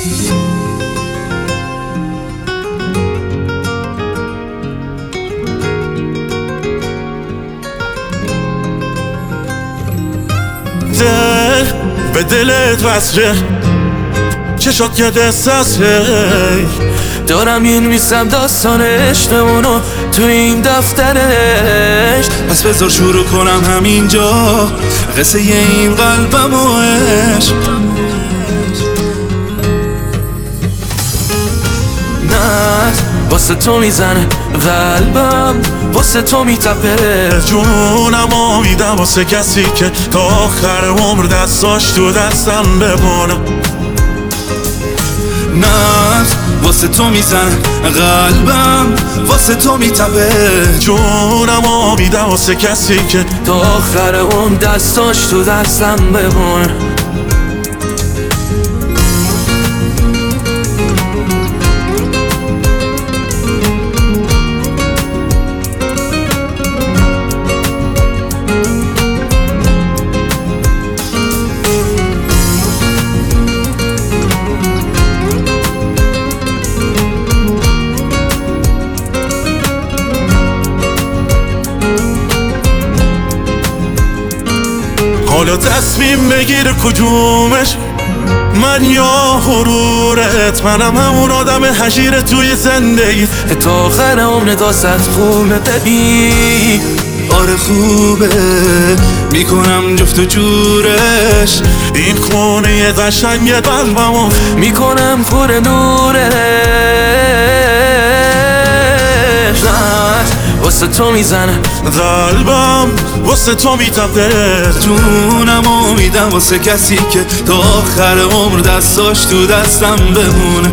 دل به دلت وصله، چشات که دستسه، دارم می‌نویسم داستان عشقمونو تو این دفترش. پس بذار شروع کنم همینجا قصه این قلبم و عشق. نه واسه تو میزنه قلبم، واسه تو میتپه جونمو میدم واسه کسی که تا آخر عمر دستاش تو دستم بمونه. نه واسه تو میزنه قلبم، واسه تو میتپه جونمو میدم واسه کسی که تا آخر اون دستاش تو دستم بمونه. حالا تصمیم بگیر کدومش، من یا غرورت؟ منم همون آدم حشیر توی زندگی تا آخر عمر داست خوبه ببین. آره خوبه میکنم جفت و جورش، این خونه قشنگ قلبمو میکنم پر نورش. واسه تو میزنه قلبم، واسه تو میتپه جونمو میدم واسه کسی که تا آخر عمر دستاش تو دستم بمونه.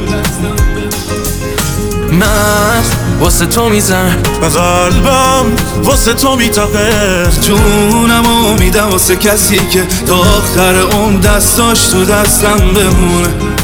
من واسه تو میزنه قلبم، واسه تو میتپه جونمو میدم واسه کسی که تا آخر عمر دستاش تو دستم بمونه.